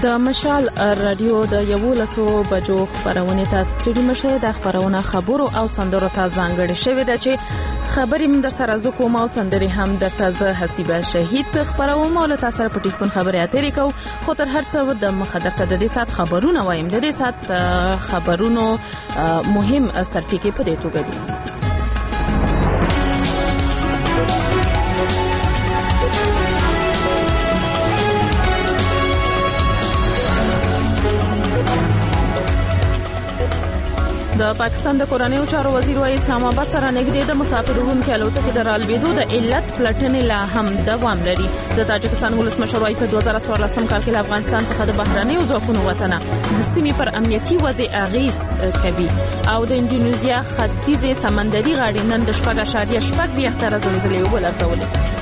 د مشال رادیو د 11 بجو خبرونه تاسو چې مشه د خبرونه خبرو او سندرو ته ځانګړي شوی د چې خبرې من در سره زکو ما سندري هم د تازه حسیبه شهید خبرونه ول تاسو په ټلیفون خبرې اترې کو خو تر هر څه د مخدر ته د دې سات خبرونه وایم د دې سات خبرونو مهم سرټیکي په دې توګه دي. د پاکستان د کورنیو چارو وزیر وايي اسلام آباد سره نږدې د مسافرونو کې الوتکې د رالوېدو د علت پلټنې لا هم دوام لري. د تاجکستان ولسمشر وايي په 2014 کال کې افغانستان څخه د بهرنیو ځواکونو وطن د سیمې پر امنیتي وضع اغیز کوي او د انډونیزیا ختیځه سمندري غاړې نن د 4.8 ریختر زلزلې ولرزولې.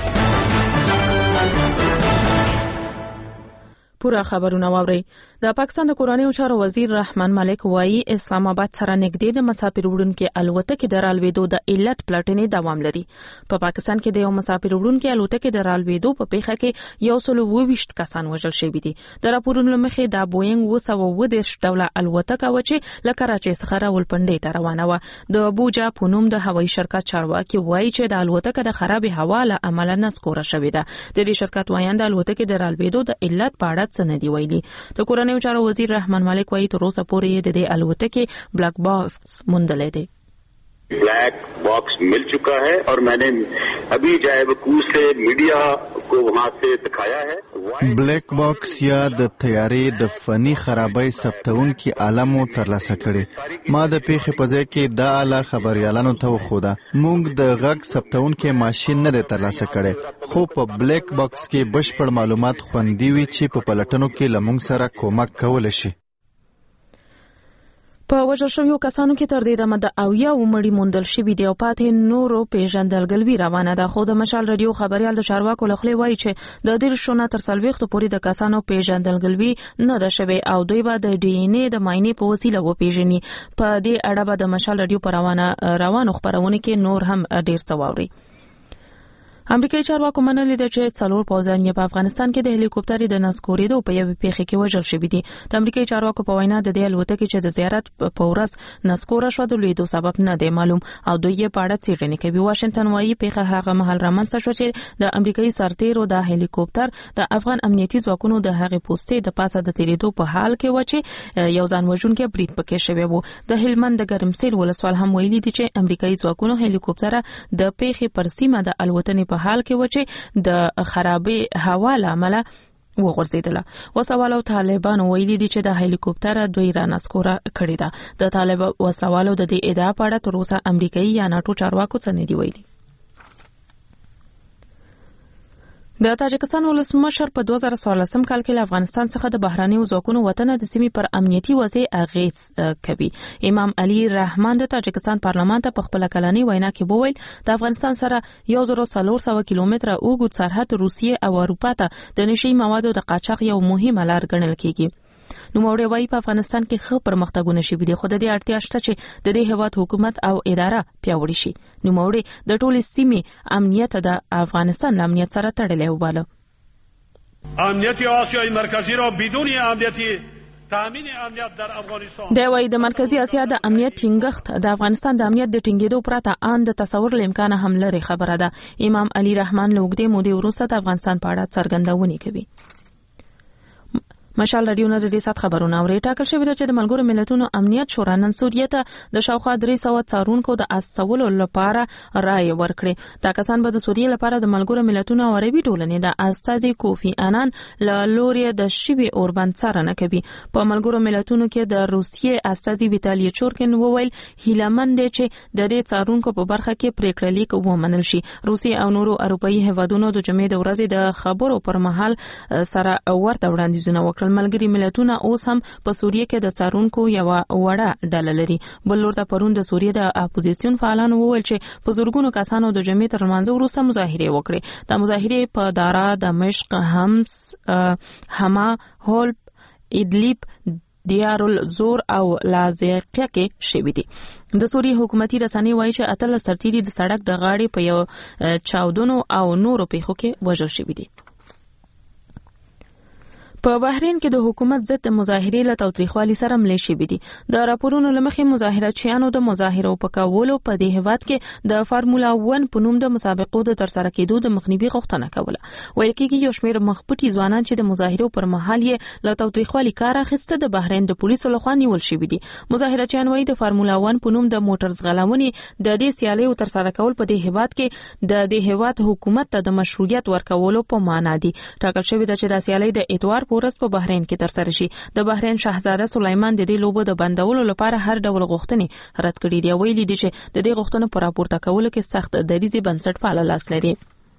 پورا خبرونه واوري. د پاکستان د کورنیو چارو وزیر رحمان مالک وایي اسلام آباد سره نږدې د مسافر وړونکو الوتکې د رالوېدو د علت پلټنې دوام لري. په پاکستان کې د یو مسافر وړونکو الوتکې د رالوېدو په پیښه کې 122 کسان وژل شوي دي. د راپورونو مخې د بوینګ 210 ډوله الوتکه و چې له کراچۍ څخه راولپنډۍ ته روانه و. د ابوجا په نوم د هوایي شرکت چارواکي وایي چې د الوتکه د خراب هوا له امله نسکوره شوې ده. د دې شرکت وایي د الوتکې د رالوېدو د علت په اړه څه نه دی ویلي. د کورنیو چارو وزیر رحمان مالک وایي تر اوسه پورې د دې الوتکې بلیک باکس موندلې دی. Black box मिल चुका है और मैंने अभी जायबकू से मीडिया को वहां से दिखाया है. ब्लैक बॉक्स या د تیارې د فني خرابۍ ثبتون کی علامو ترلاسه کړي. ما د پیښې په ځای کې د اعلی خبريالانو ته وخوده. موږ د غږ ثبتون کې ماشين نه ترلاسه کړي خو په بلیک باکس کې بشپړ معلومات خوندي وي چې په پلټنو کې لمونږ سره کومک کول شي. په وژل شویو کسانو کې تر دې دمه د اویا ومړي موندل شوي دي او پاتې نورو پیژندګلوي روانه ده. خو د مشال رادیو خبريال د چارواکو لخوا وایي چې د دې شونه تر 40 پورې د کسانو پیژندګلوي نه ده شوی او دوی به د ډي ان اي د ماینې په وسیله وپیژني. په دې اړه به د مشال رادیو پر روانو خبرونه کې نور هم ډیر څه واوري. امریکایي چارواکو منلي ده چې څلور پوځیان په افغانستان کې د هلیکوپټر د نسکورېدو په یوه پیښه کې وژل شوي دي. د امریکایي چارواکو په وینا د دې الوتکې چې د زیارت په ورځ نسکوره شو د لویدو سبب نه دی معلوم او دوی یې په اړه څېړنې کوي. واشنگټن وايي پیښه هغه مهال رامنځته شوه چې د امریکایي سرتیرو د هلیکوپټر د افغان امنیتي ځواکونو د هغې پوستې د پاسه د تیریدو په حال کې و چې یو ځان وژونکی برید پکې شوی و. د هلمند د ګرمسیر ولسوال هم ویلي دي چې امریکایي ځواکونو هلیکوپټر د پیښې پر سیمه د الوتنې په حال کې و چې د خرابې هوا لامل وغورځیدله. وسوالو طالبانو ویلي دي چې د هلیکوپټر دوی را نسکوره کړی ده. د طالب وسوالو د دې ادعا په اړه تر اوسه امریکایي یا ناتو چارواکو څه نه دی ویلي. د تاجکستان ولسمشر په 2014 کال کې له افغانستان څخه د بهرنیو ځواکونو وطن د سیمې پر امنیتي وضع اغیز کوي. امام علي رحمان د تاجکستان پارلمان ته په خپل کلنۍ وینا کې وویل د افغانستان سره 1400 کیلومتره اوږد سرحد روسیې او اروپا ته د نشي موادو د قاچاق یو مهمه لار ګڼل کیږي. نوموړی وايي په افغانستان کې ښه پرمختګونه شوي دي خو د دې اړتیا شته چې د دې هیواد حکومت او اداره پیاوړي شي. نوموړی د ټولې سیمې امنیت د افغانستان له امنیت سره تړلی وباله. امنیت آسیای مرکزی را بدون امنیت تامین امنیت در افغانستان د وای د مرکزی اسیا د امنیت ټینګښت د افغانستان د امنیت د ټینګېدو پرته ان د تصور لامکان هم لري خبره ده. امام علي رحمان له وګړي مودې وروسته د افغانستان په اړه څرګندونه کوي. مشال رادیو نه د دې سات خبرونه اوري. ټاکل شوی دی چې د ملګرو ملتونو امنیت شورا نن سوریه ته د شاوخوا 300 څارونکو د استولو لپاره رائے ورکړي. دا کسان به د سوریه لپاره د ملګرو ملتونو او عربي ټولنې د استازي کوفی انان له لوري د شوی اوربند څارنه کوي. په ملګرو ملتونو کې د روسیې استازي ویټالي چورکین وویل هیلمن دی چې د دې څارونکو په برخه کې پریکړه لیک ومنل شي. روسیې او نورو اروپאי هیوادونو د جمعې د ورځې د خبرو پر مهال سره ورته وړاندیزونه وکړل. ملګری ملتونه اوس هم په سوریه کې د څارونکو یو وړه ډله لري. بل لور ته پرون د سوریه د اپوزیسیون فعالانو وویل چې په زورګونو کسانو د جمعې تر منځ وروسته مظاهره وکړي. د مظاهره په دارا، دمشق، حمص، حما، حلب، ادلیب، دیار الزور او لازقیه کې شوي دي. د سوریه حکومتي رسنۍ وایي چې اتل سرتیري د سړک د غاړې په یو چاودنو او نورو پیښو کې وژل شوي دي. په بحرین کې د حکومت ضد مظاهرې له تاوتریخوالي سره ملې شوې دي. د راپورونو له مخې مظاهرچیانو د مظاهرو په کولو په دې هیواد کې د فارمولا 1 په نوم د مسابقو د ترسره کېدو د مخنیوي غوښتنه کوله. ویل کېږي یو شمېر مخپټي ځوانان چې د مظاهرو پر مهال یې له تاوتریخوالي کار اخیسته د بحرین د پولیسو لخوا نیول شوي دي. مظاهرچیان وايي د فارمولا 1 په نوم د موټر ځغلونې د دې سیالیو ترسره کول په دې هیواد کې د دې هیواد حکومت ته د مشروعیت ورکولو په معنا دي. ټاکل شوی د چې د سیالۍ د اتوار پورس په بحرین کې ترسره شي. د بحرین شاهزاده سلیمان د دې لوبو د بندولو لپاره هر ډول غوښتنې رد کړې دي. ویلي دي چې د دې غوښتنو پر راپورته کولو کې سخت دریځي بنسټپاله لاس لري.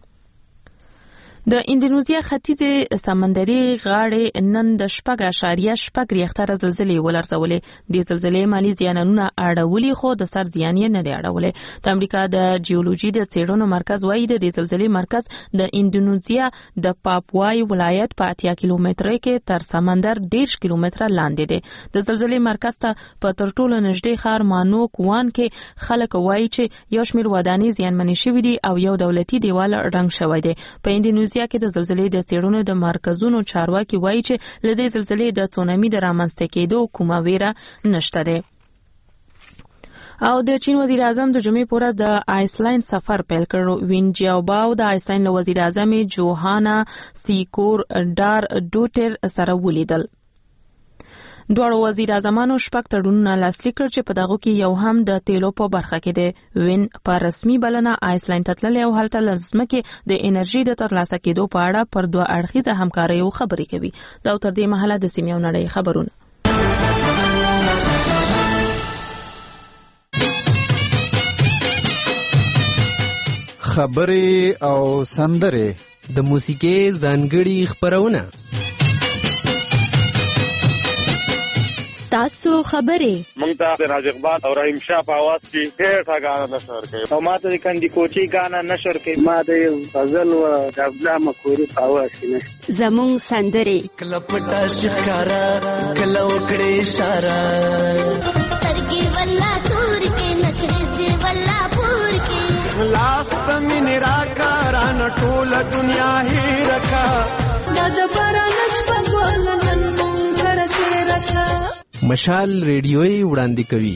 د اندونیزیا ختیځې سمندري غاړې نن د 4.6 ریختره زلزلې ولرزولې. د زلزلې مالي زیانونه اړولې خو د سر زیان یې نه دی اړولې. د امریکا د جیولوژي د څېړنو مرکز وایي د زلزلې مرکز د اندونیزیا د پاپوای ولایت په 80 کیلومتره کې تر سمندر 10 کیلومتره لاندې دی. د زلزلې مرکز ته په تر ټولو نږدې ښار مانوک وان کې خلک وایي چې یو شمېر ودانۍ زیانمنې شوې دي او یو دولتي دیوال رنګ شوی دی. په اندونیزیا کې د زلزلې د څېړنو د مرکزونو چارواکي وایي چې له دې زلزلې د تسونامي د رامنځته کېدو کومه ویره نشته ده. او د چین وزیر اعظم د جمعې په ورځ د آیسلینډ سفر پیل کړ. وین جیاوباو د آیسلینډ له وزیر اعظم جوهانا سیکور ډار ډوټر سره ولیدل. دوه وزیر اعظمانو شپږ تړونونه لاسلیک کړ چې په دغه کې یو هم د تیلو په برخه کې دی. وین په رسمي بلنه آیسلینډ ته تللی او هلته لازمه کې د انرژي د ترلاسه کېدو په اړه پر دوه اړخیزه همکاریو خبرې کوي. دا تر دې مهاله د سیمې او نړۍ خبرونه. خبرې او سندرې د موسیقي ځانګړي خبرونه. تاسو خبرې مونږ ته د راج اقبال او رحیم شاه په आवाज کې ډېر غاڼه نشر کوي او ما ته د کندي کوچي غاڼه نشر کوي. ما د غزل او د عبدالله مکوري په आवाज کې زموږ سندرې کله پټه شکارا کله وکړې اشاره سترګې ولا تور کې نخرې ولا پور کې لاس مين راکاران ټول دنیا هی رکھا د باران شپه ورنن مونږ سره رکھا. مشال ریډیوي وړاندې کوي.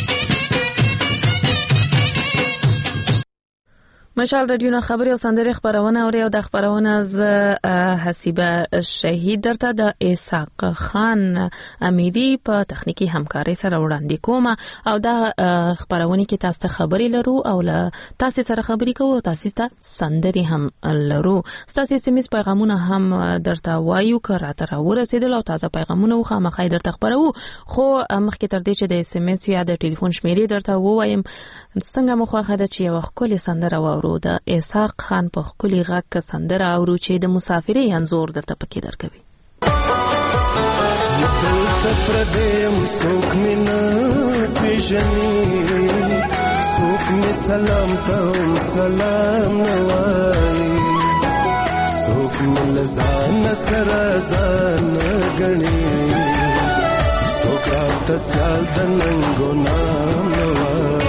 مشال رادیو نه خبري او سندري خبرونه او د خبرونه ز حسیبه شهید درته د اسحاق خان امیری په تخنیکی همکاري سره وړاندې کوم او دا خبرونه کې تاسو خبري لرو او تاسو سره خبري کوو تاسو ته سندري هم لرو. تاسو سیمس پیغامونه هم درته وایو کړه تر ورسېدل او تازه پیغامونه خو مخای درته خبرو خو مخکې تر دې چې د SMS یا د ټلیفون شمیرې درته وایم څنګه مخه ده چې یو خپل سندره وورو د اسحاق خان په خولي غږ سندره اورو چې د مسافرۍ انزور درته پکې درکوي. دلته پردیم څوک مې نه پیژني څوک مې سلام ته سلام نه وایي څوک مې له ځان سره ځان ګڼي څوک راته سیال د ننګو نام نه وایي.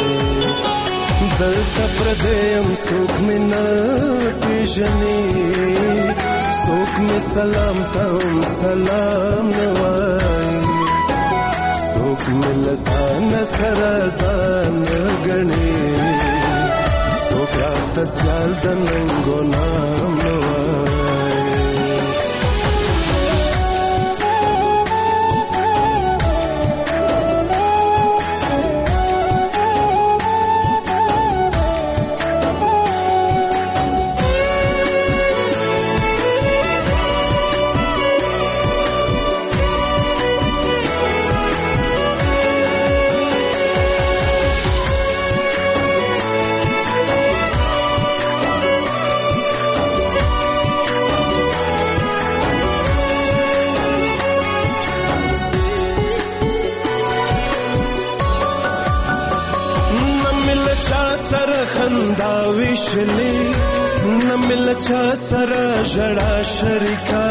دلته پردیم څوک مې نه پیژني څوک مې سلام ته سلام نه وایي څوک مې له ځان سره ځان ګڼي څوک راته سیال د ننګو نام نه وایي. خندا وشلی نمل چا سره جړا شریکا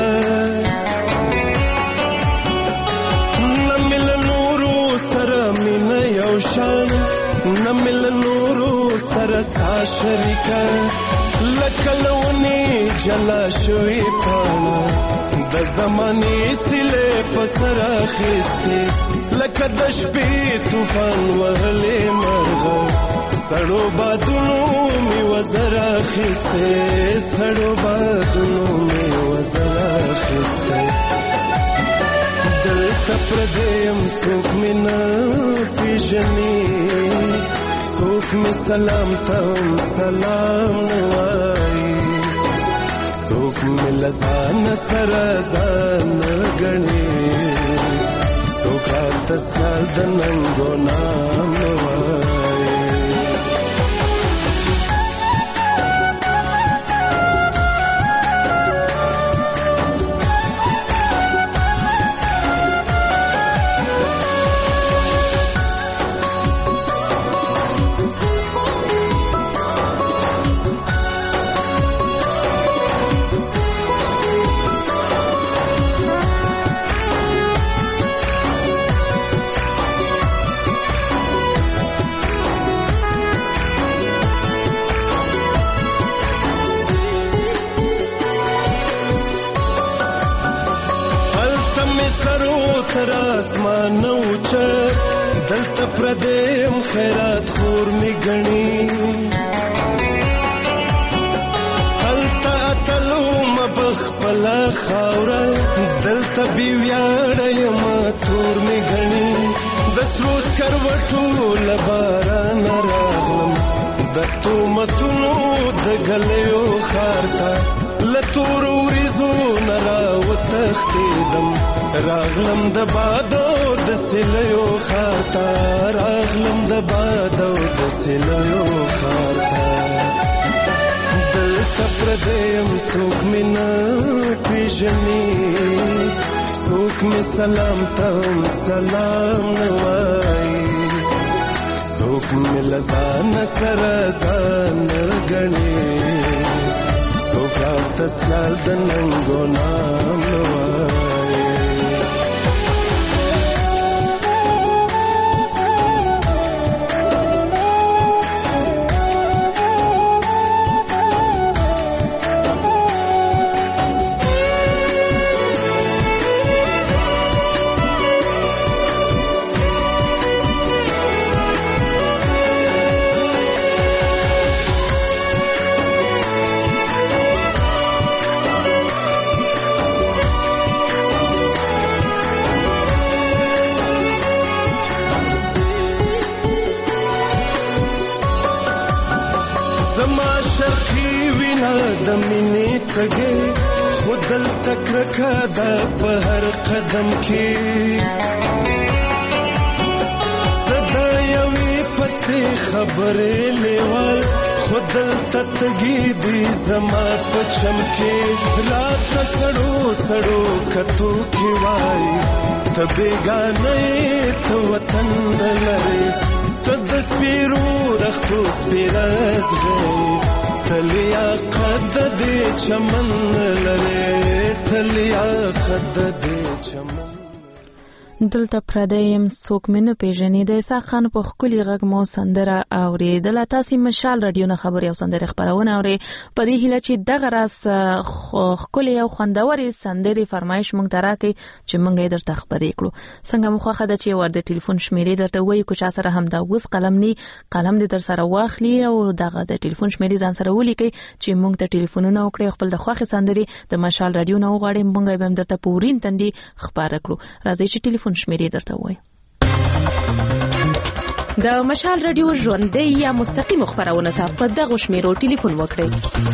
نمل نورو سره مين یو شان نمل نورو سره سا شریکا لکلونی جلا شوی پانا د زمانې سیلې په سر اخیستې لکه د شپې طوفان وهلې مرغه سړو بادونو مې وزر اخیستې سړو بادونو مې وزر اخیستې دلته پردیم څوک مې نه پیژني څوک مې سلام ته سلام نه وایي څوک مې له ځان سره ځان ګڼي څوک راته سیال د ننګو نام نه وایي اسمان اوچت دلته پردیم خیرات خور می گنی هلته اتلو مبخ پلا خاوره دلته بیویاړی ماتور می گنی دسرو سکروټو لباران راغلم د تومتونو د گلیو خارتا لتور وریزو نرا وتختیدم راغلم د بادو د سلیو خاطا راغلم د بادو د سلیو خاطا دلته پردیم څوک مې نه پیژني څوک مې سلام ته سلام نه وایي څوک مې له ځان سره ځان ګڼي څوک راته سیال د ننګو نام نه وایي خودل تک رکھا دا پہر قدم کی صدا یوی پستی خبر لیوال خودل تتگی دی زما پچم کی رات سڑو سڑو کتو کی وائی تبیگانے تو وطن لرے تدس پیرو رختو سپیرز گئی تلیا قد دې چمن لري تلیا قد دې چمن دلته پردیم څوک مې نه پیژني د اسحاق خان په ښکلي غږ مو سندره اورېدله. تاسې مشال راډیو نه خبرې او سندرې خپرونه اورئ په دې هیله چې دغه راز ښکلې او خوندورې سندرې فرمایش موږ ته راکړئ چې موږ یې درته خپرې کړو. څنګه مو خوښه ده چې ور د ټلیفون شمیرې درته ووایو که چا سره همدا اوس قلم نی قلم دې در سره واخلي او دغه د ټلیفون شمیرې ځان سره ولیکئ چې موږ ته ټلیفونونه وکړئ خپل د خوښې سندرې د مشال راډیو نه وغواړئ موږ به هم درته په ورین تندي خپاره کړو. راځئ چې ټلیفون شمیرې درته وای. د مشال راډیو ژوندۍ یا مستقیم خبرونه ته په دغه شمیرو ټلیفون وکړئ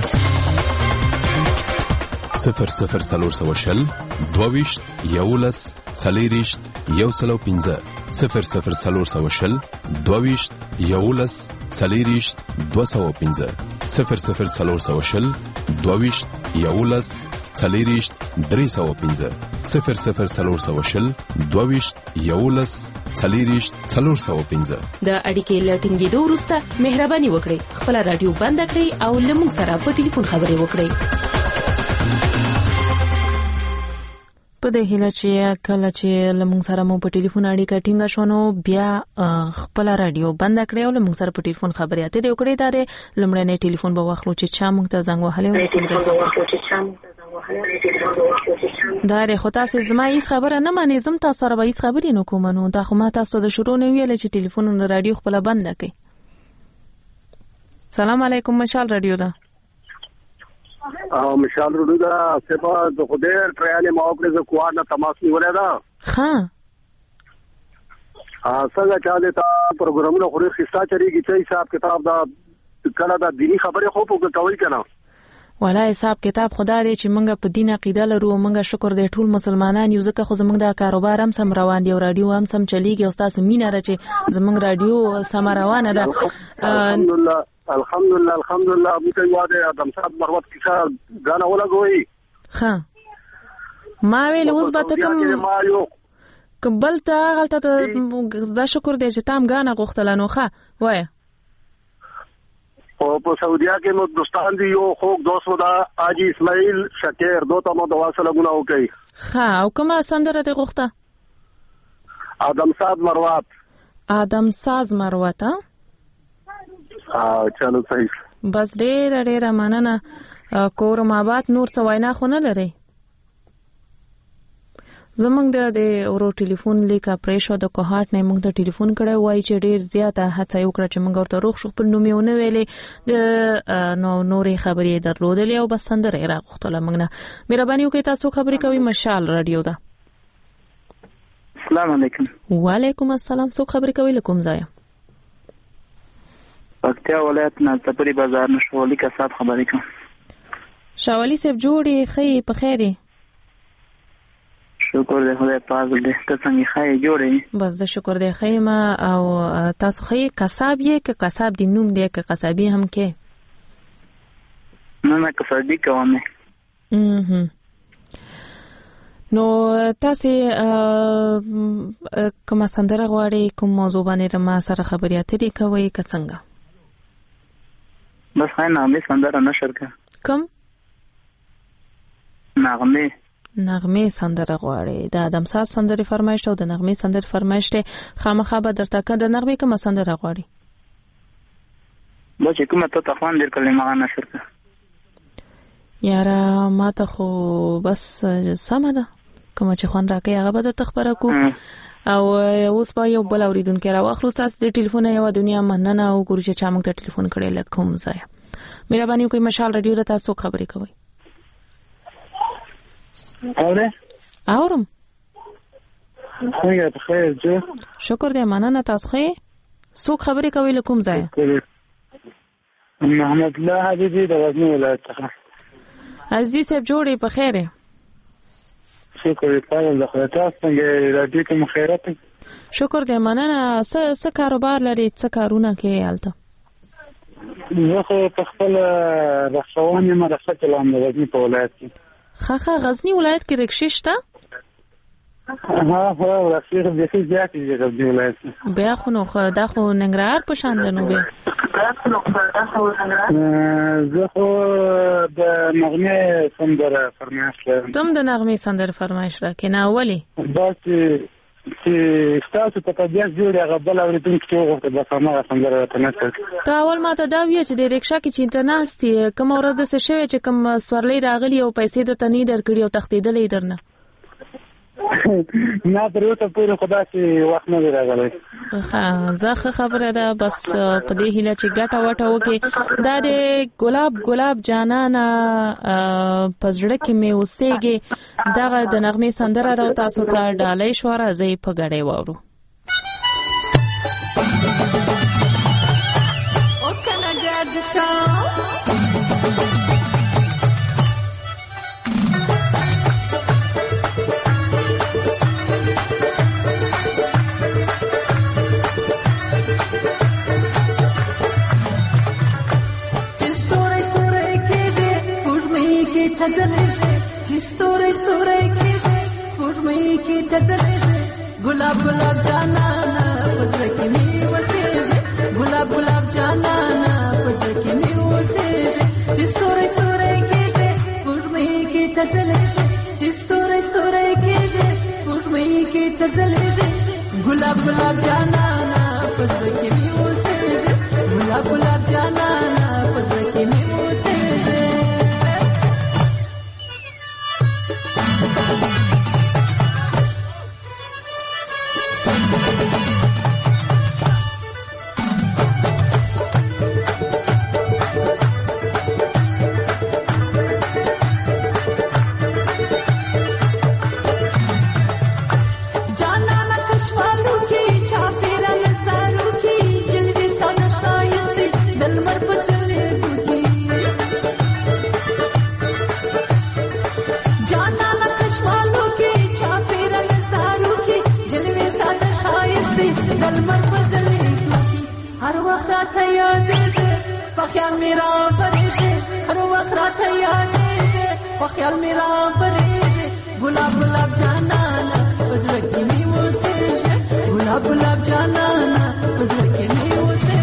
00 420 11 40 115 00 420 12 11 40 215 00 420 12 11 40 315 00 420 12 11 40 415 د اړیکې لټینګېدو وروسته مهرباني وکړئ خپل رادیو بند کړئ او لمونږ سره په ټلیفون خبرې وکړئ. په دې هیله چې کله چې لمونږ سره مو په ټلیفون اړیکه ټینګه شونه بیا خپل رادیو بند کړئ او لمونږ سره په ټلیفون خبرې اترې وکړئ. دا د لمړنۍ ټلیفون به واخلو چې چا مونږ ته زنګ وهلی و. دا ری خو تاسو زما هیڅ خبره نه مانی زم تاسو سره به هیڅ خبرې نه کوم نو دا خو ما تاسو د شروع نه ویل چې ټلیفون رادیو خپل بند کړئ. سلام علیکم مشال رادیو دا مشال رادیو دا سپا د خدای ټریال موقع ز کوار نه تماس نیولای دا ها څنګه چا دې تا پروګرامونه خوري خستا چریږي چې حساب کتاب دا کله دا دینی خبره خو په کوي کنه ولا حساب کتاب خدای دې چې موږ په دین عقیده لرو موږ شکر دې ټول مسلمانان یو ځکه خو زموږ دا کاروبار هم سم روان دی او رادیو هم سم چلیږي او تاسو مینه راچې زموږ رادیو سم روانه ده الحمدلله ابو ته واده ادم صاحب مروت کیسه غانا ولګوي ها ما ویل اوس به کوم قبل ته غلطه دا شکر دې چې تام غانا غوښتل نو ښه وای او په سعودیا کې نو دوستان دی یو خوګ دوست ودا اجي اسماعیل شکر دوته مو دوا سره غناو کوي ها او کومه سندره دې غوښته ادم صاحب مروت چلو صحیح بس ډېر مننه کورم آباد نور څه وینا خو نه لري زمونږ د اورو ټلیفون لیکا پریشو د کوهات نه موږ ته ټلیفون کړی وای چې ډېر زیاته هڅه وکړه چې موږ ورته روغ شو خپل نوم یې ونه ویلې د نورې خبرې درلودلې او بس سندره یې راغوښتله موږ نه مهرباني وکړئ تاسو خبرې کوي مشال رادیو ده السلام علیکم وعلیکم السلام څوک خبرې کوي له کوم ځایه پکتیا ولایت نه تپری بازار نه شوالی کا صاحب خبرې کوم شوالی صاحب جوړې خې په خیره شکر دې خدای پاک دې څنګه خای جوړې بس د شکر دې خیمه او تاسو خې قصاب یې ک قصاب دې نوم دې ک قصابي هم کې نه قصابي کومه نو تاسو کوم سندره غواړئ کوم موضوع باندې ما سره خبرې اترې کوي ک څنګه بس نغمه سندره نشر کا کوم نغمه سندره غواړي د ادم صاحب سندره فرمایش او د نغمه سندره فرمایش ته خامخا به درته کړه د نغمه کوم سندره غواړي بچ کومه ته تخوان در کلمه نشر کا یاره ما ته خو بس سمه ده کوم چې خوان راکې هغه به درته خبره کو او اوس په یو بل اوریدونکو راوخلو تاسو د ټلیفون یو دنیا مننه او ګورو چې چا موږ ته ټلیفون کړي لکه کوم ځای مهرباني وکړئ مشال رادیو ته تاسو خبرې کوئ اورم څنګه ته خیر جو شکر دې مننه تاسو خې څوک خبرې کوي له کوم ځای محمد الله حبيبي د غزنی ولایت څخه عزیز صاحب جوړې په خیره شکر دې پاله د خدای تاسو څنګه راډیو کې مخیرت شکر دې مننه څه کاروبار لري څه کارونه کوي حالته زه خو په خپل رخصواني مدرسه کې لام د غزنی په ولایت کې خاخه غزنی ولایت کې رکشې شته رکشې د څه زیات دي غزنی ولایت بیا خو نو دا خو ننګرهار په شان ده نو به زه خو د نغمه سندره فرمایش لرم تم د نغمه سندره فرمایش راکې نه اولی بس چې تاسو په طبيعت جوړه غبل اوریدونکو ته وغوښته بس هغه څنګه راته نه تا اول ماته دا وی چې د ریکشا کې چې ته ناستې کوم ورځ د څه شوی چې کوم سورلې راغلی او پیسې درته نه درکړي او تختیدلې درنه نه پروت په خدا چې وخت نه راغلی ځکه خبره ده بس په دې هیله چې ګټه وټه وکي دا د ګلاب جانانا پزړه کې مې اوسېږي دغه د نغمه سندره راو تاسو ته ډالۍ شو راځي په غړې وورو او کنه ګرد شاه ستوري کېږي سپوږمۍ کې تځلېږي ګلاب جانانا پزړه کې مې وسېږي ګلاب جانانا پزړه کې مې وسېږي چې ستوري کېږي سپوږمۍ کې تځلېږي چې ستوري کېږي سپوږمۍ کې تځلېږي ګلاب جانانا پزړه کې مې وسېږي ګلاب جانانا پزړه کې مې وسېږي هر وخت راته یادېږي په خیال مې رابرېږي هر وخت راته یادېږي په خیال مې رابرېږي ګلاب ګلاب جانانه په زړه کې مې اوسېږي ګلاب ګلاب جانانه په زړه کې مې اوسېږي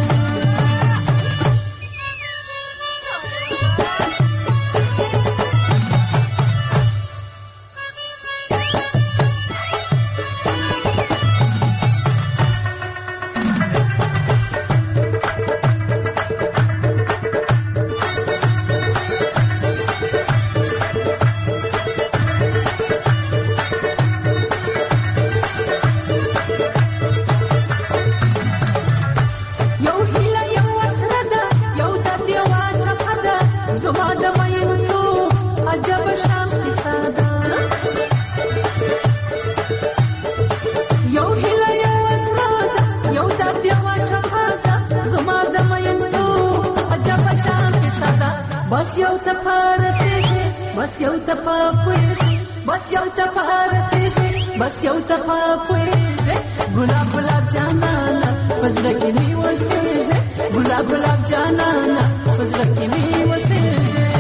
بس یو څپه رسېږي بس یو څپه پوهېږي بس یو څپه رسېږي بس یو څپه پوهېږي ګلاب ګلاب جانانه په زړه کې مې اوسېږي ګلاب ګلاب جانانه په زړه کې مې اوسېږي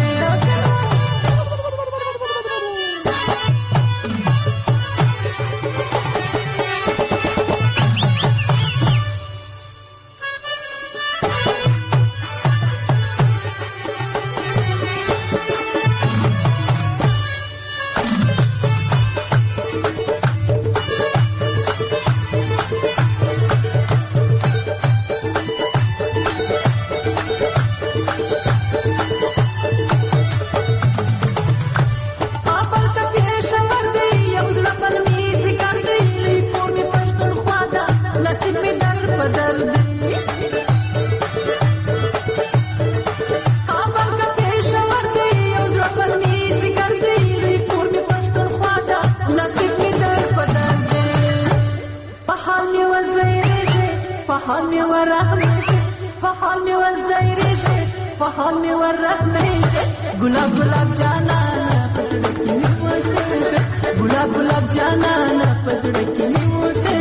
गुलाब गुलाब जाना पसड़ की नींबू से गुलाब गुलाब जाना पसड़ की नींबू से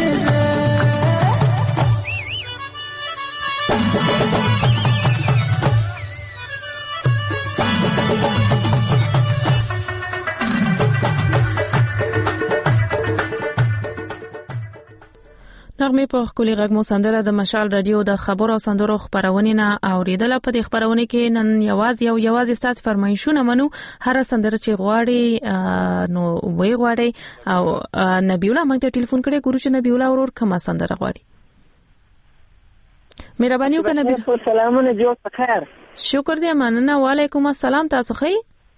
نغمه په خولي غږ مو سندره د مشال رادیو د خبر او سندرو خبرونه نه اوریدله په دې خبرونه کې نن یوازې ستاسو فرمایشونه منو هر سندره چې غواړي نو وی غواړي او نبی الله موږ ته ټلیفون کړي ګورو چې نبی الله ورور کومه سندره غواړي مهرباني وکړئ نبی سلامونه جوړ پخیر شکر دې مننه وعلیکم السلام تاسو خی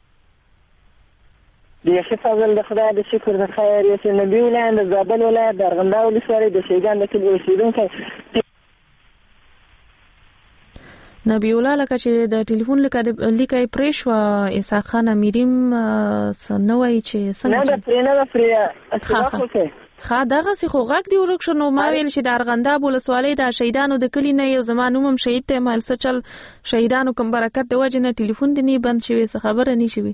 د شیخ فضل د خدای د شکر د خیر یې نبی ولایت د زابل ولایت د ارغنداو ولسوالۍ د شیګان د کلي اوسیدونکو نبی الله لکه چې د ټلیفون لیکای پریش و اسحاق خان امیریم سنوي چې څنګه نه پرې خا دغه سی خو غږ دی ورک شنو ما ویل چې د ارغنداب ولسوالۍ د شهیدانو د کلی نه یو زمانوم شهید ته مال سچل شهیدانو کوم برکت د وجه نه ټلیفون دی نه بند شوی څه خبره نه شوی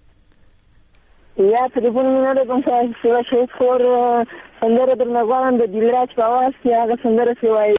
یا ټلیفون نه د کوم څه شهید خور سندره د نغوان د دلراج په आवाज کې هغه سندره سوای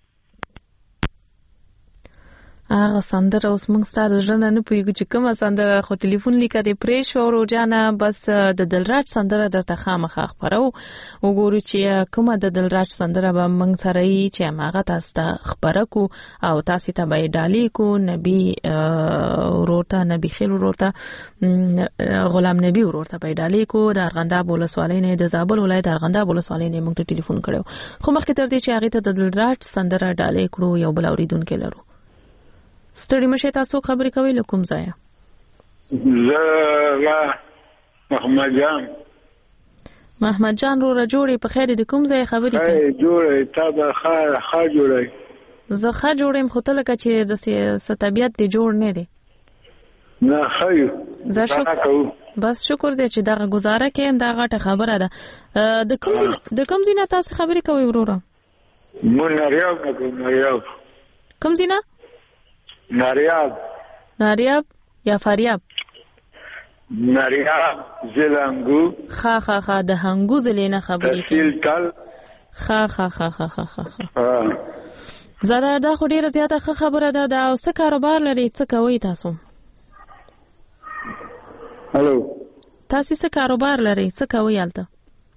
هغه سندره اوس موږ ستاسو ژوند نه پوهیږو چې کومه سندره خو ټلیفون لیکه د پریش او روجانه بس د دلراج سندره درته خامخا خبرو وګورو چې کومه د دلراج سندره به موږ سره یې چې هغه تاسو ته خبره کو او تاسو ته به ډالې کو نبی ورورته نبی خیل ورورته غلام نبی ورورته به ډالې کو د ارغنداب ولسوالۍ نه د زابل ولایت ارغنداب ولسوالۍ نه موږ ته ټلیفون کړو خو مخکې تر دې چې هغه ته د دلراج سندره ډالې کړو یو بل اوریدونکو لرو ستړي مشه تاسو خبرې کوي لکم ځای زه محمد جان رو جوړې په خیر د کوم ځای خبرې کوي جوړې تا به ښه جوړې زه ښه جوړم خو ته لکه چې د ستابیت دی جوړ نه دی نه خیر زه بس شکر دې چې دغه گزاره کې دا غټه خبره ده د کوم ځای تاسو خبرې کوي وروره مون ناریاب کوم ځای ناریاب یا فاریاب ناریاب زلنګو خا د هنګو زلینه خبرې تحصیل تل خا زړه دا خو ډیره زیاته ښه خبره ده. دا څه کاروبار لري، څه کوي تاسو؟ هلو، تاسو څه کاروبار لري، څه کوي هلته؟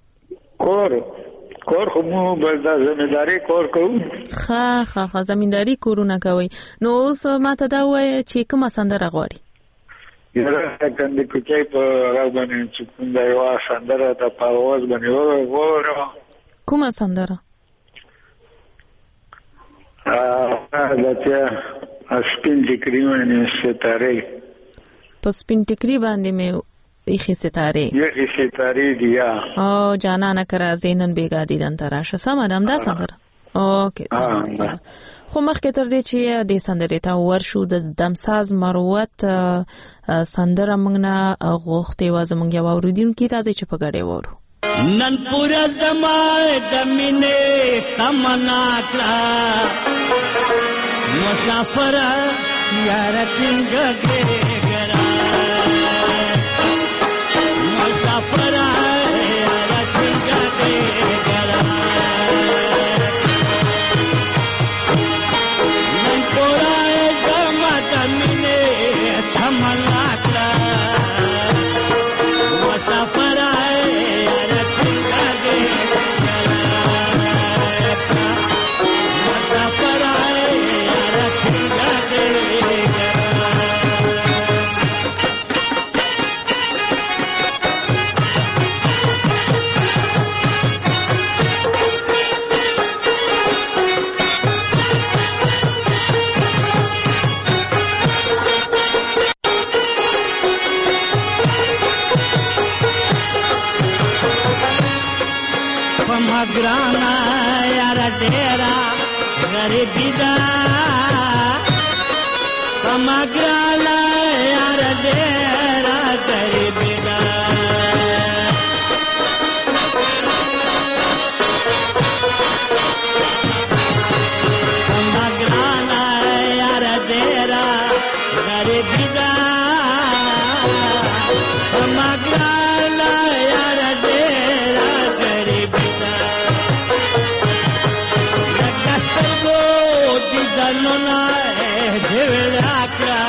کور خو مو بل دا زمینداری کور کوو. ښه زمینداری کورونه کوي. نو اوس ماته دا وایي چې کومه سندره غواړي؟ یاره کندې کوچی په هغه باندې چې کوم دا یوه سندره ده په اواز باندې وګورم. کومه سندره؟ دا چې سپین ټیکري باندې ستارې. په سپین ټیکري باندې مې ایخي ستاره دی یا او جانانه کرا زینن بیگا دیدن تراشه سمدم دا سندره. اوکې سم. خو مخکې تر دې چې د سندرې ته ورشو د دمساز مروت سندره موږ نه غوښتې و زموږ یو اوریدونکي راځي چې په ګډه وورو. نن پورا زمای د مینې تمنا کړه مسافر یار څنګه ګرا مسافر یار څنګه ګرا نن پورا زمای د مینې تمنا کړه مسافر graana yara dera garibi da kamagrana yara dera garibi da kamagrana yara dera garibi da kamagrana yara dera garibi da Nona devrakra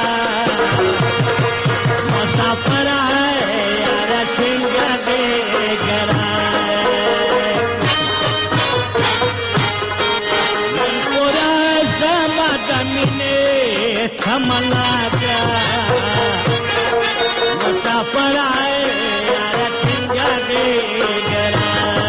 masafara yara singa de gara pura samadamine thamana kya masafara yara singa de gara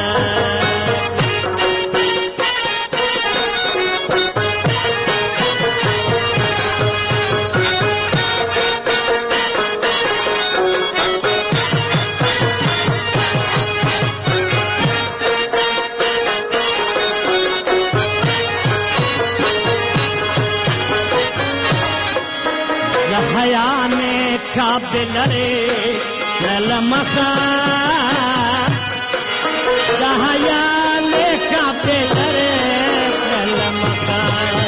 Kab dilare lalamaka dahayale kab dilare lalamaka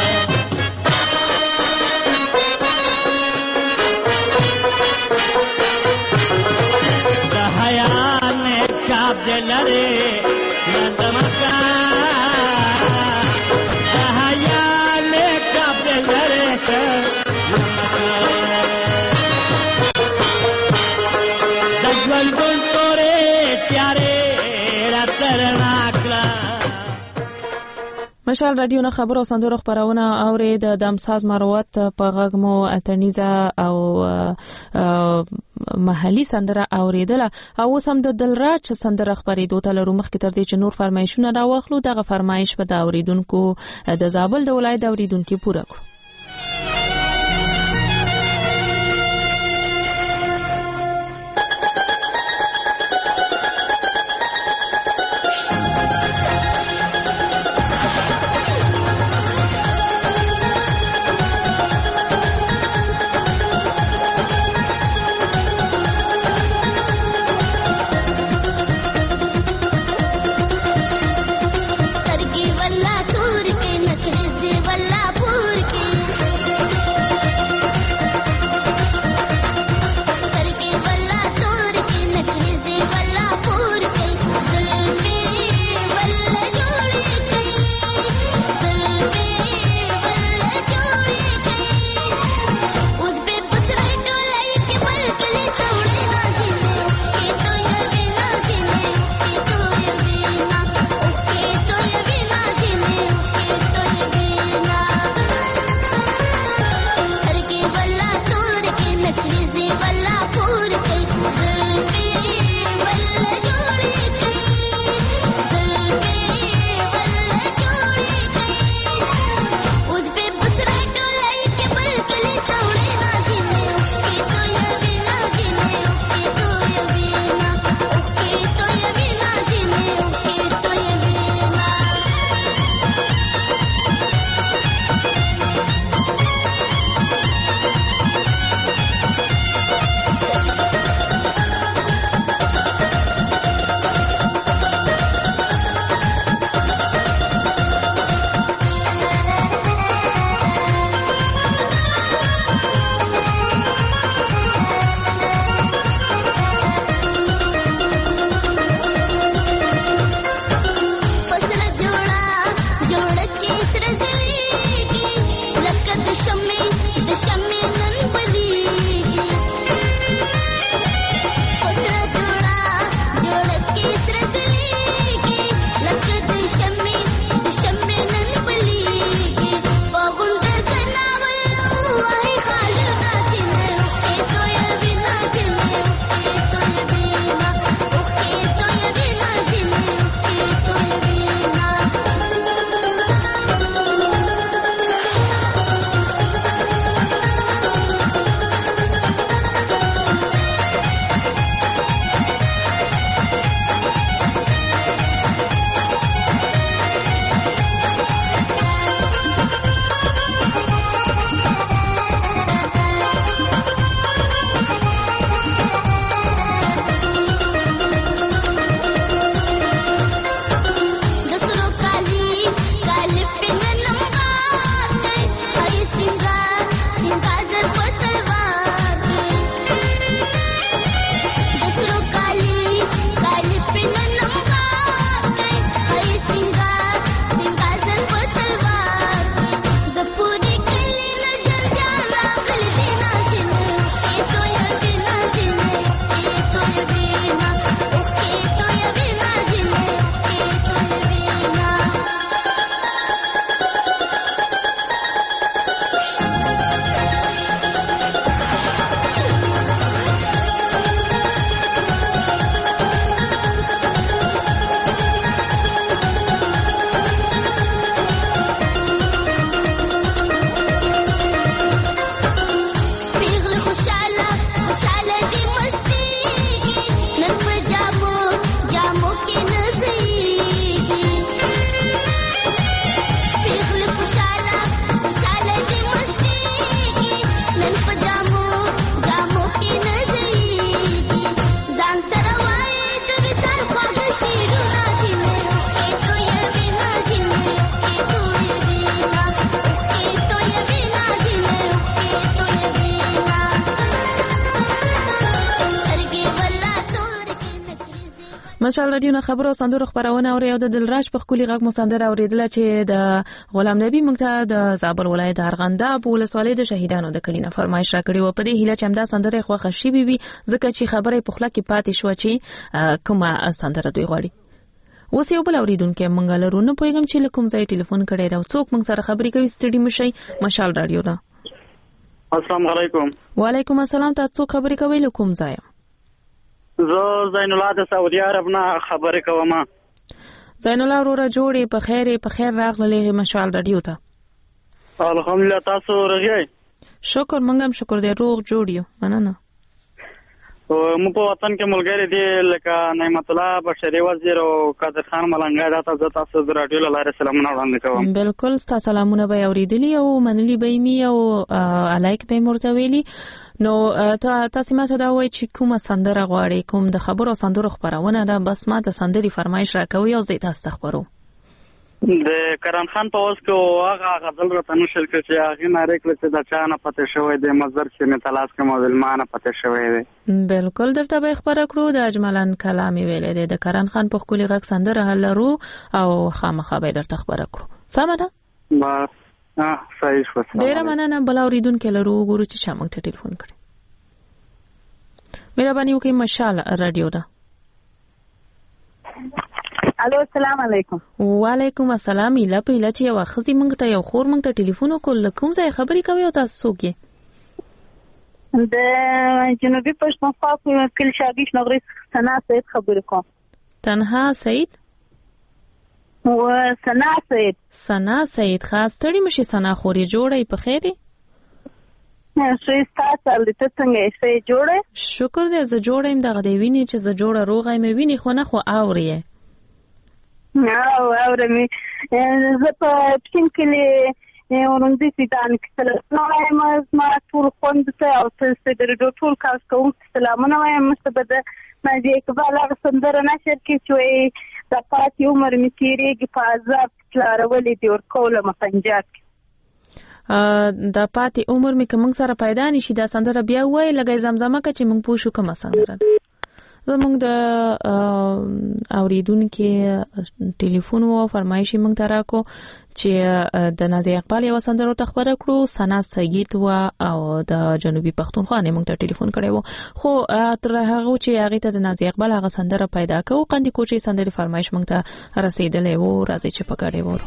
dahayale kab dilare lalamaka dahayale kab dilare lalamaka ګل تورې پیارې را ترنا کړه. مشال رادیو نه خبر او سندره خبرونه اورې د دمساز مروت په غږ مو اتنیزه او محلي سندره اوریدله او سم د دلراج سندره خبرېدو ته لرو. مخکې تر دې چې نور فرمایشونه راوخلو دغه فرمایش په د اوریدونکو د زابل د ولایت اوریدونکو پوره کړو. सरगी वल्ला तूर के नखरे से वल्ला पूर के مشال رادیو نه خبرو سندرو خبرونه او یو د دلراج په خولي غږ مسندر اوریدل چې د غلام نبی موږ ته د زابل ولایت ارغنداب ولسوالۍ د شهیدانو د کلینه فرمایش را کړی و. په دې هیله چې همدا سندره خوښ شي بي ځکه چې خبره په خله کې پاتې شو چې کومه سندره دوی غواړي. اوس یو بل اوریدونکو موږ لرونه پویګم چې کوم ځای ټلیفون کړی راو څوک موږ سره خبرې کوي ستړي مشي مشال رادیو نه. السلام علیکم. وعلیکم السلام. تاسو خبرې کوي کوم ځای؟ زه زین الله د سعودي عرب نه خبرې کوم. زین الله وروره جوړې په خیر راغلې مشال رادیو ته. الحمدلله تاسو راغی. شکر مونږ هم شکر دې روغ جوړ یو. مننه. مو په وطن کې ملګری دی لکه نعمت الله بشری وزیر او قادر خان ملنګا دا تاسو د رادیو لاره سلامونه وړاندې کوم. بالکل تاسو سلامونه به اوریدلی او منلی به می او الایک به مرتویلی. نو تاسو ماته دا وایي چې کومه سندره غواړي کوم د خبرو سندرو خبرونه ده بس ما ته سندري فرمایش راکوي او زه تاسو خبرو. د کرن خان په اوس کې هغه غزل راته نشل کړ چې هغه ناره کړ چې د چا نه پته شوی د مزر چې می تلاش کوم ولمانه پته شوی دی. بالکل درته به خبره کړو د اجملان کلامي ویلې دی د کرن خان په خولي غږ سندره هلرو او خامخا به درته خبره کړو. سمه ده؟ با صحیح شو. ډیره مننه. بل اوریدونکو لرو ګورو چې چا موږ ته ټلیفون کړي. مهرباني وکړئ مشال رادیو ده. الو السلام علیکم. وعلیکم السلام. اله په اله چې یو خزي موږ ته یو خور موږ ته ټلیفون وکړ کوم ځای خبرې کوي او تاسو څوک یې؟ د جنوبي پښتونخوا په کلی شاګیش نغری سنا سید خبرې کوم. تنها سید و سنا سید. سنا سید خاص تړي مشي سنا خوري جوړي په خیره. شوي تاسو ته څنګه یې جوړه؟ شکر دې زه جوړم دغه دی ویني چې زه جوړه روغه مې ویني خو نه خو اوري. اورمي زه په پین کې ورندې سیدان کې سلام ما ټول خوند ته او څه د ټول کاس کوم سلامونه وایم مستبد ما دې اقبال هغه سندره نشر کې چې د پاتې عمر می تیریږي په عذاب کلارولې دی ور کوله مپنجات د پاتې عمر می کوم سره پیدا نشي دا سندره بیا وای لګي زمزمه کې چې موږ پوښو کومه سندره ده. زموږ د اوریدونکو ټلیفون وو فرمایشي موږ ته راکو چې د نازي اقبال یو سندره ته خبره کړو سنا سید و او د جنوبي پښتونخوا نه موږ ته ټلیفون کړی وو خو تر هغه چې هغه ته د نازي اقبال هغه سندره پیدا کوو قندې کوچي سندره فرمایش موږ ته رسیدلې وو راځي چې پکړې وو.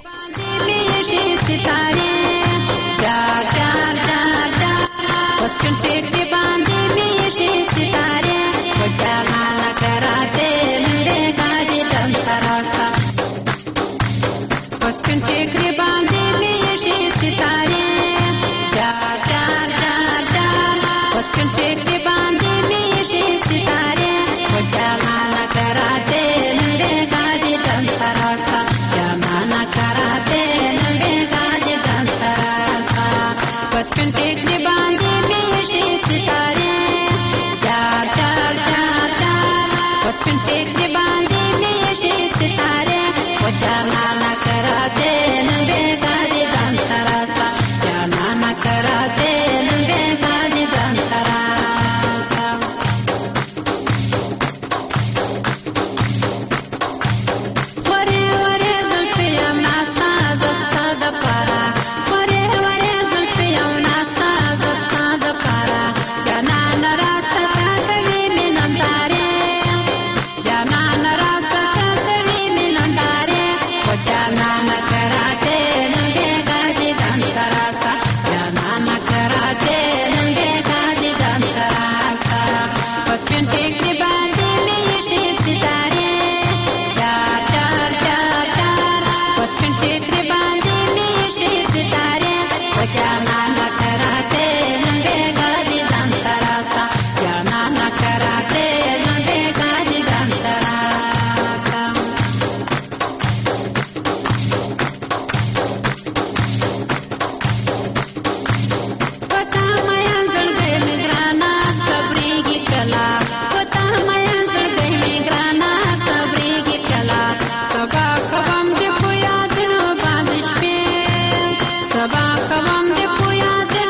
Sabah kavam de puya de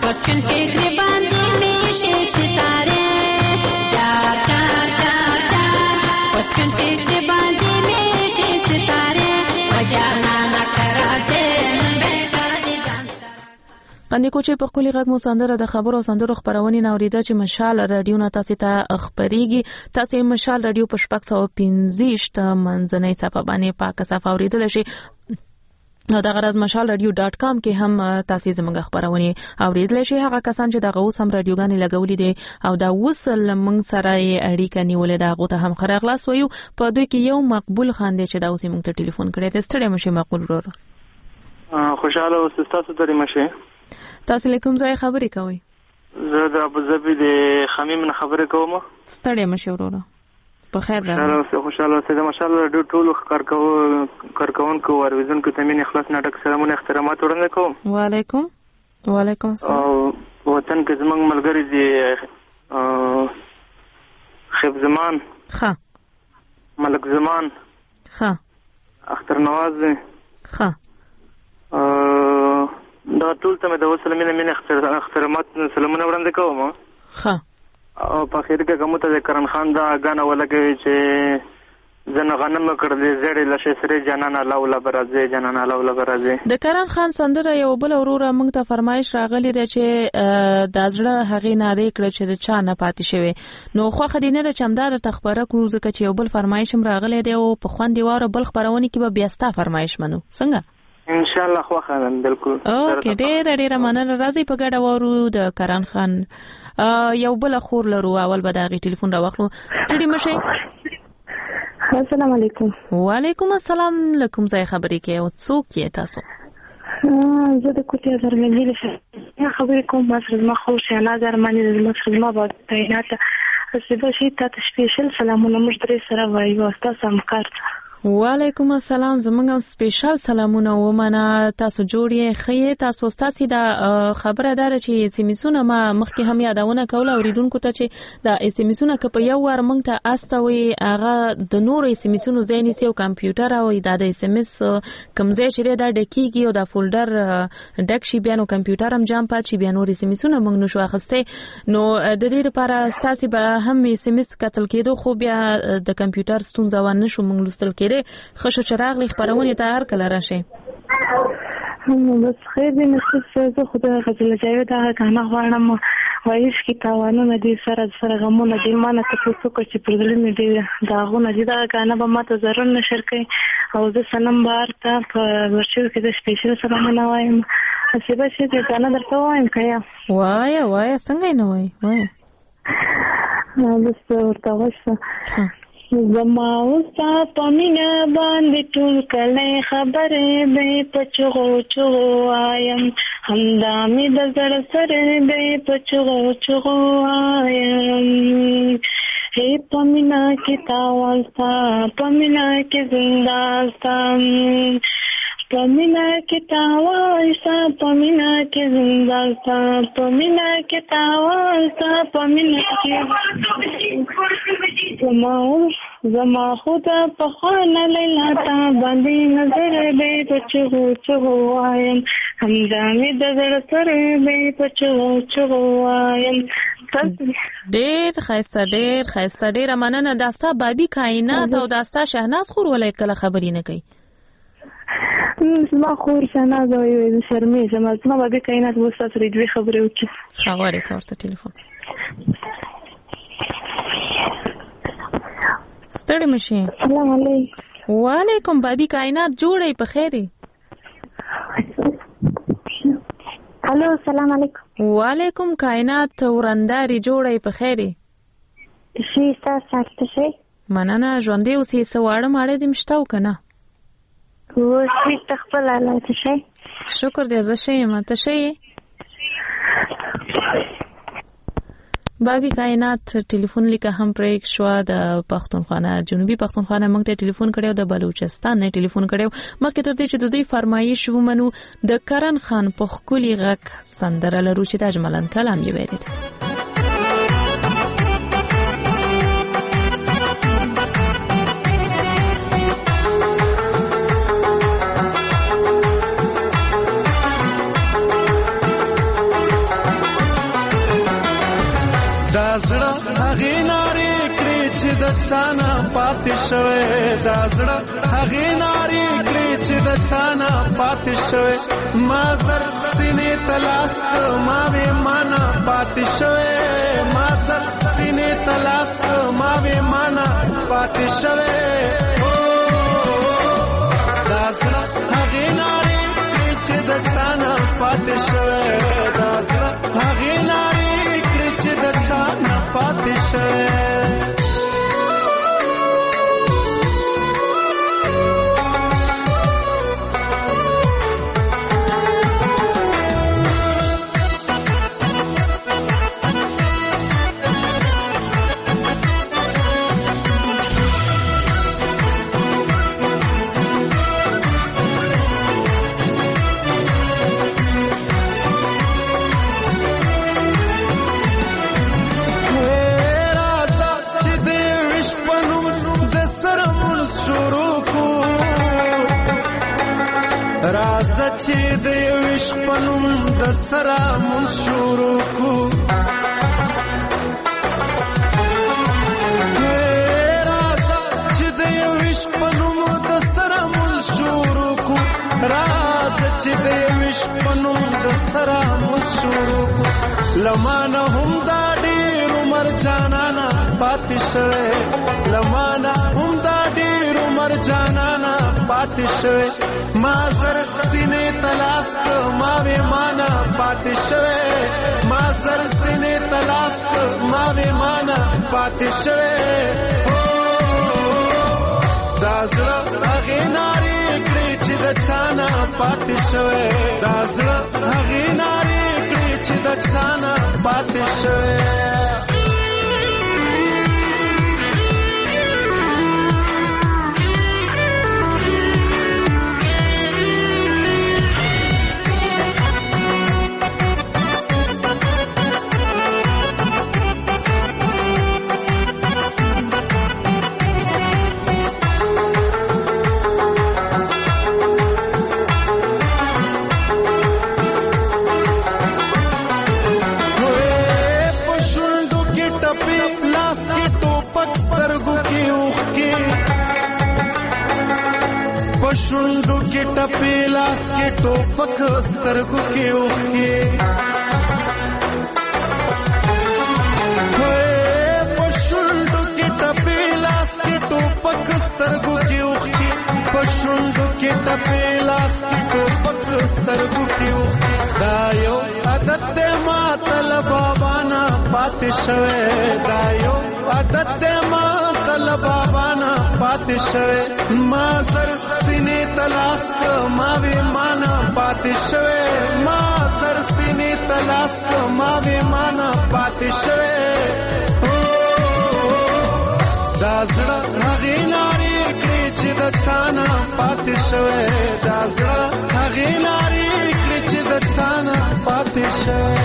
पश्चिम के बांधे में सितारे चार चार चार चार पश्चिम के बांधे में सितारे बजाना न कराते باندې کوچې په خپل غږ مو سندره د خبرو سندرو خبرونې نوریده چې مشال رادیو نه تاسو ته خبريږي. تاسو مشال رادیو په 615 منځنۍ صفه باندې پاک صفه اوریدل شي. نو دا غرض mashalradio.com کې هم تاسو زموږ خبرونه اوریدل شي. هغه کسان چې دغه اوس هم رادیوګانې لګولې دي او دا وصل موږ سره اړیکه نیولې ده غوته هم خره خلاص ویو. په دوی کې یو مقبول خان دی چې دا اوس موږ ته ټلیفون کړی. رستړی مشه مقبول ورو. خوشاله اوسه تاسو درې مشه. تاسو له کوم ځای خبرې کوئ؟ زه د ابوظبي د خمیم نه خبرې کوم. ستړی مشه ورو. په خیر راغلی. خوشاله اوسه د ماشاءالله ډېر ټول کارکونکو ورزونکو ته مين اخلاص ناټک سلامونه احترامات وړاندې کوم. وعلیکم السلام. او وطن کې زمونږ ملګری دي خیب زمان ملک زمان اختر نواز ښه دا ټول ته مې د وسلمینه مين احترامات سلامونه وړاندې کوم. ښه او په اخر کې کوم ته کرن خان دا غانا ولګوي چې زنه غنم کړل زړې لشه سره جنان الله ولا برازه جنان الله ولا برازه. د کرن خان سندره یو بل وروره موږ ته فرمایش راغلی دی چې د ازړه هغه ناره کړ چې د چا نه پاتې شوی. نو خو خدینه د چمدار تخبره کړو ځکه چې یو بل فرمایش هم راغلی دی او په خوان دیواره بل خبرونه کې به بیاستا فرمایش منو څنګه ان شاء الله خو خلن بالکل. اوکې ډېر مننه. راځي په ګډه وورو د کرن خان یو بل خور لرو. اول به دغه ټلیفون راوخلو. ستړي مشه. السلام علیکم. وعلیکم السلام. لکم ځای خبرې کې او څوک یې تاسو؟ زه د کوټې درمنې له خبرې کوم. مصر ما خو شانا درمنې د مصر ما با تعینات اسبه شي ته سپیشل سلامونه مشتري سره وایو. تاسو هم کارته. وعلیکم السلام. زمونږ سپیشل سلامونه ومنه. تاسو جوړې خې تاسو ستاسو د خبره دار چې سیمسونه ما مخکې هم یادونه کوله اوریدونکو ته چې د سیمسونه ک په یو ور مونږ ته استوي هغه د نور سیمسونو زینې سیو کمپیوټر او د SMS کمزې چې دا ډکیږي او د فولډر ډک شي بیا نو کمپیوټر هم جام پات شي بیا نور سیمسونه مونږ نشو اخسته. نو د دې لپاره ستاسو به هم SMS قتل کېدو خو بیا د کمپیوټر ستونزه و نشو مونږ لوستل کېده. خشو چراغ لې خبرونه ته هر کله راشي. بس خیر دې نصیب زه خدای غزل جاوید هغه کنه غواړم وایش کی تاوانونه دي سره غمونه دي مانه ته څوک چې پرګلې دي داغونه دي دا کنه به ماته ضرر نشر کوي او زه سنم بار ته په ورشو کې د سپیشل سلامونه وایم. اسبه چې دا نه درته وایم کیا وای څنګه نه وای بس ورته وښه زما اوستا پمینا باندې ټول کله خبرې به پچغو چغو آیم همدا می د زړه سره به پچغو آیم هی پمینا کی تاوالتا پمینا کی زنداستا پمینا کی تاوالتا پمینا کی زنداستا پمینا کی تاوالتا پمینا کی زما خدا په خانه لیلا تا باندې نظر به پچغو وایم همدا می د زړه سره به پچغو وایم. ډېر خیسته ډېر مننه. داستا بابي کائنات او داستا شهناز خور ولې کله خبرې نه کوي؟ ما خور شهناز او شرمې ما بابي کائنات وسه سره دوی خبرې وکړي. خبرې کوي ټلیفون. ستړي مشي. السلام علیکم. وعلیکم. بابي کائنات جوړې په خیره. الو السلام علیکم. وعلیکم کائنات ورنداري جوړې په خیره. شي تاسو شي مننه. ژوندې اوسې سواړه ماړه دې مشتاو کنه. و شي تخپل الله شي. شکر دې زه شي مته شي. بابي کائنات ټلیفون لیکه هم پریک شو د پښتونخوا جنوبي پښتونخوا موږ ته ټلیفون کړو د بلوچستان نه ټلیفون کړو مکه تر دې چې د دوی فرمایش ومنو د کرن خان په خولي غک سندره لرو چې د اجملن کلام یې ویل. دا زړه هغې نارې کړې چې د چا نه پاتې شوی دا زړه هغې نارې کړې چې د چا نه پاتې شوی ما زر سینې ته لاس ما وې ما نه پاتې شوی ما زر سینې ته لاس ما وې ما نه پاتې شوی دا زړه هغې نارې کړې چې د چا نه پاتې شوی دا زړه هغې نارې کړې چې د چا نه پاتې شوی راځه چې د یو عشق په نوم د سره مونځ شروع کړو راځه چې د یو عشق په نوم د سره مونځ شروع کړو راځه چې د یو عشق په نوم د سره مونځ شروع کړو لمانه هم دا ډېر عمر جانانه پاتې شوی لمانه هم دا ډېر عمر جانانه پاتې شوی ما زر سینې تلاس ما وې مانا پاتې شوی ما زر سینې تلاس ما وې مانا پاتې شوی دا زړه هغې نارې کړې چې د چا نه پاتې شوی دا زړه هغې نارې کړې چې د چا نه پاتې شوی شونډو کې ټپې لاس کې ټوپک سترګو کې اوښکې په شونډو کې ټپې لاس کې ټوپک سترګو کې اوښکې په شونډو کې ټپې لاس کې ټوپک سترګو کې اوښکې دا یو عادت دی ماته له بابا نه پاتې شوی دا یو عادت دی ماته له بابا نه پاتې شوی ما زر سینې تلاس ما وې ما نه پاتې شوی ما زر سینې تلاس ما وې ما نه پاتې شوی دا زړه هغې نارې کړې چې د چا نه پاتې شوی دا زړه هغې نارې کړې چې د چا نه پاتې شوی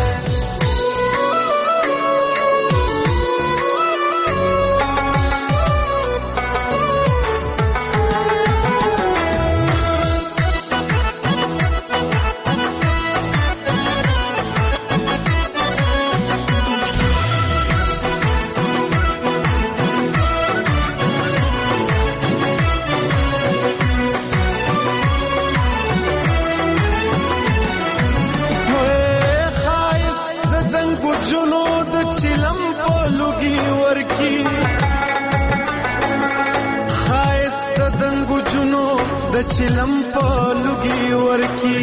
چلم په لوګي ورکی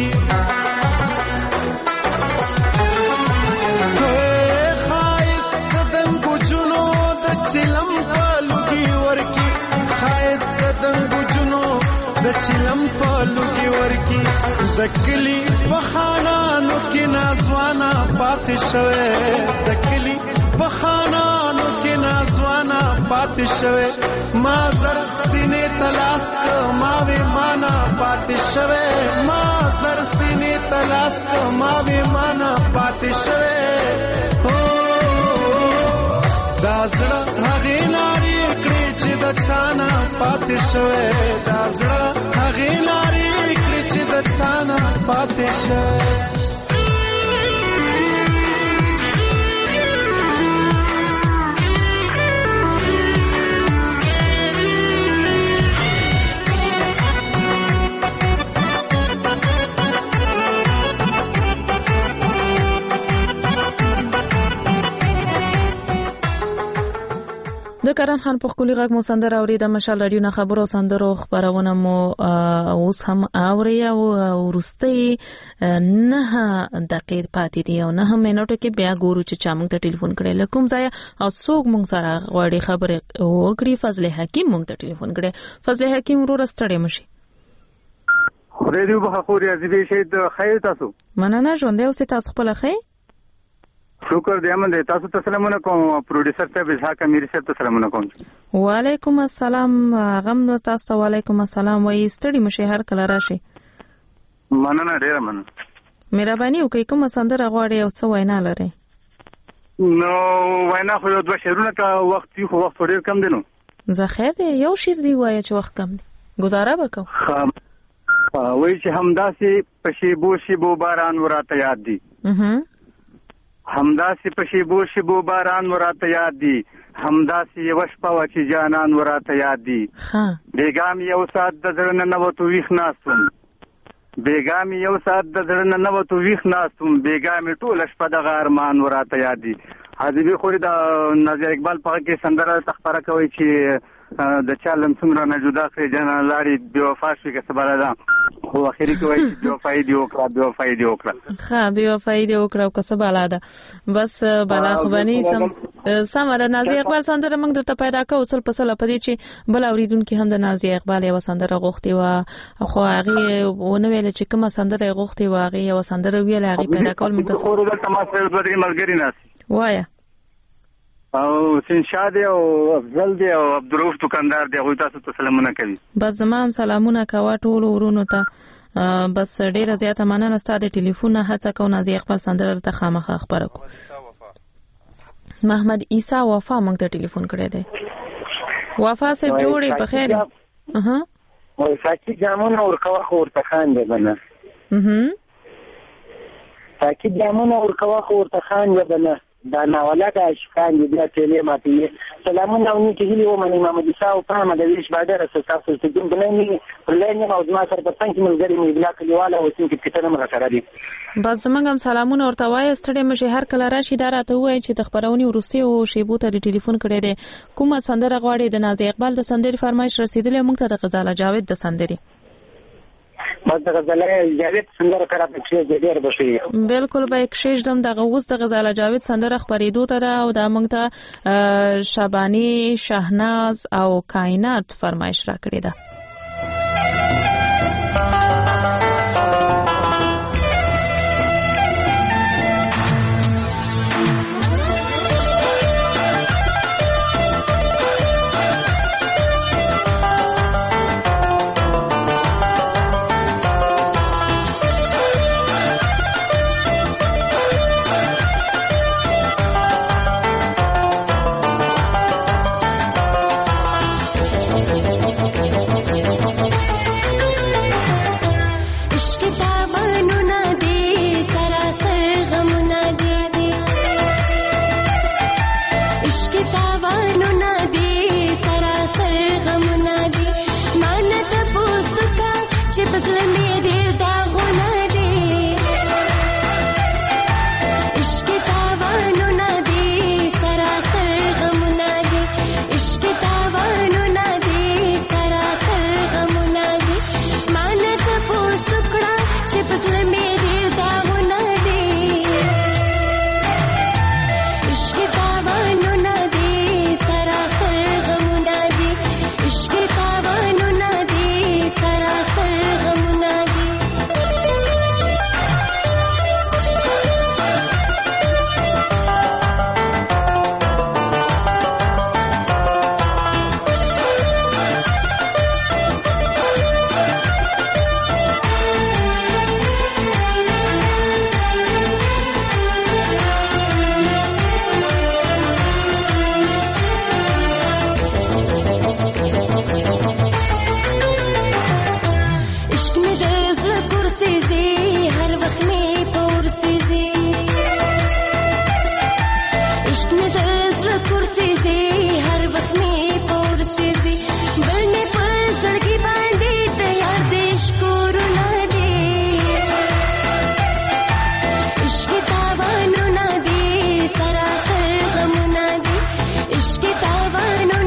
خایست د دنګو جنو د چلم په لوګي ورکی خایست د دنګو جنو د چلم په لوګي ورکی د کلی په خانانو کې نازوانا پاتې شوی د کلی په خانانو کې نازوانا پاتې شوی ما زر سینې تلاس ما وې مانا پاتې شوی ما زر سینې تلاس ما وې مانا پاتې شوی دا زړه هغې نارې کړې چې د چا نه پاتې شوی دا زړه هغې نارې کړې چې د چا نه پاتې شوی د کرن خان په خولي غږ مو سندره اورید مشال رادیو نه خبرو سندرو خبرونه مو اوس هم اوري او ورستي نه دقیق پاتې دی او نه هم منټو کې بیا ګورو چې چا موږ ته ټلیفون کړي لکم ځای او څوک موږ سره غواړي خبره وکړي. فضل حکیم موږ ته ټلیفون کړي. فضل حکیم ورو رستړې مشي خدای دې په خوري عزیزي شهید خیر تاسو مننه ژوند او تاسو خپل خیر شکر دې امن دې تاسو ته سلامونه کوم پروډوسر صاحب اسحاق امیر صاحب ته سلامونه کوم. وعلیکم السلام غم تاسو ته وعلیکم السلام وای ستړي مشه هر کله راشي مننه ډیر مننه مهرباني وکړئ کوم سندره غواړئ او څه وینا لرئ؟ نو وینا خو یو دوه شعرونه کا وخت خو وخت ډیر کم دی نو زه خیر دی یو شعر دی وای چې وخت کم دی گزاره وکړو وای چې همداسې پشیبو شیبو باران وراته یاد دی همداسې پشیبو شیبو باران وراته یاد دی همداسې یو شپه و چې جانان وراته یاد دی بیګام یو ساعت د زړه نه وته ویښ ناستم بیګام یو ساعت د زړه نه وته ویښ ناستم بیګام ټول شپه د ارمان وراته یاد دی. حبیبي خوري د نازیه اقبال په کې سندره تخبره کوي چې د چا لمسمره نه جدا کړی جنا لاري بي وفا شي که سبا ده خو اخري کې وایي بي وفای دی وکړه ها بي وفای دی وکړه او که سبا لاده بس بالا خو باندې سم د نازیه اقبال سندره موږ ته پیدا کوو اصل په سره پدې چې بل اوریدونکو هم د نازیه اقبال یو سندره غوښتي و خو هغه ونه ویل چې کومه سندره غوښتي و هغه یو سندره ویل هغه پیدا کول موږ ته خو د تماسه د دې ملګری ناس وایا او سنشاد او افضل دی او عبدالرؤف دکاندار دی غوي تاسو ته سلامونه کوي. بس زمام سلامونه کوا ټول ورونو ته بس ډیره زیاته مننه ستاسو د ټلیفون نه هڅه کو نازیه خپل سندره ته خامخا خبره کو. محمد عیسی وفا موږ ته ټلیفون کړی دی. وفا سه جوړې په خیر او ساکي جامونه ورکوه خو ورته خان دی بنه ساکي جامونه ورکوه خو ورته خان دی بنه دا ناولاده اشکان دي بیا تلې ماته سلامونه او نیکی هیله ومني محمد عیسی او پامه د ویش بادر تاسو ته کوم بلنی پرلنی او ما سره په څنګه ملګری مې بلا کلیواله او څنګه کتنه مغه سره دي. بس زمونږ هم سلامونه ورته وای ستړي مشه هر کله راشي دا راته وای چې د خبرونی ورسي او شیبو ته ټلیفون کړی دی کومه سندره غواړي د نازیه اقبال د سندري فرمایش رسیدلې موږ ته د غزاله جاوید د سندري بس د غزاله جاوید سندره کرا په چې ډیر بشي بالکل به یک شش دم د غوز د غزاله جاوید سندره خبرېدو ته او د موږ ته شبانی شهناز او کائنات فرمایش را کړی ده. इश्क तावानो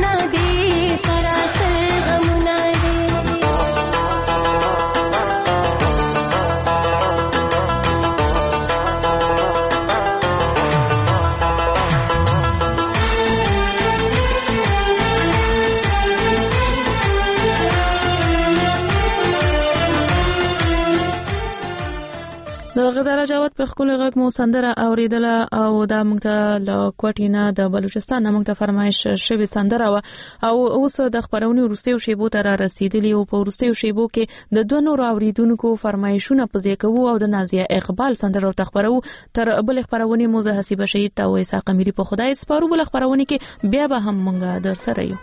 جواد په خپل غږ مو سندره اوریدله او دا موږ ته له کوټینه د بلوچستان موږ ته فرمایش شوی سندره او اوس د خبرونې وروستیو شیبو ته را رسیدلی او په وروستیو شیبو کې د دوه نورو اوریدونکو فرمایشونه په ځای کوو او د نازیه اقبال سندره او تخبرو تر بل خبرونه مو زه حسیبه شهید ته او اسحاق امیری په خدای سپارو بل خبرونه کې بیا به هم موږ در سره یو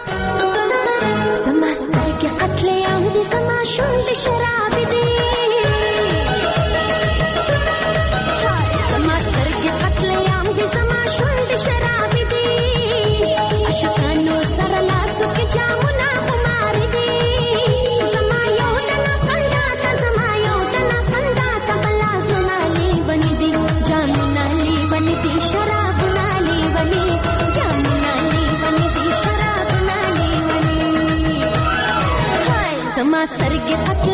سماستر کې قتل عام دي سما شول شراب دي سماستر کې قتل عام دي سما شول شراب دي اشکانو سره لاسو کې جامونه خمار دي سما یو دنا سنگاتا سما یو دنا سنگاتا بلاس نالي بني دي جان نالي بني دي شراب نالي بني جان نالي بني دي شراب نالي بني سما سترګې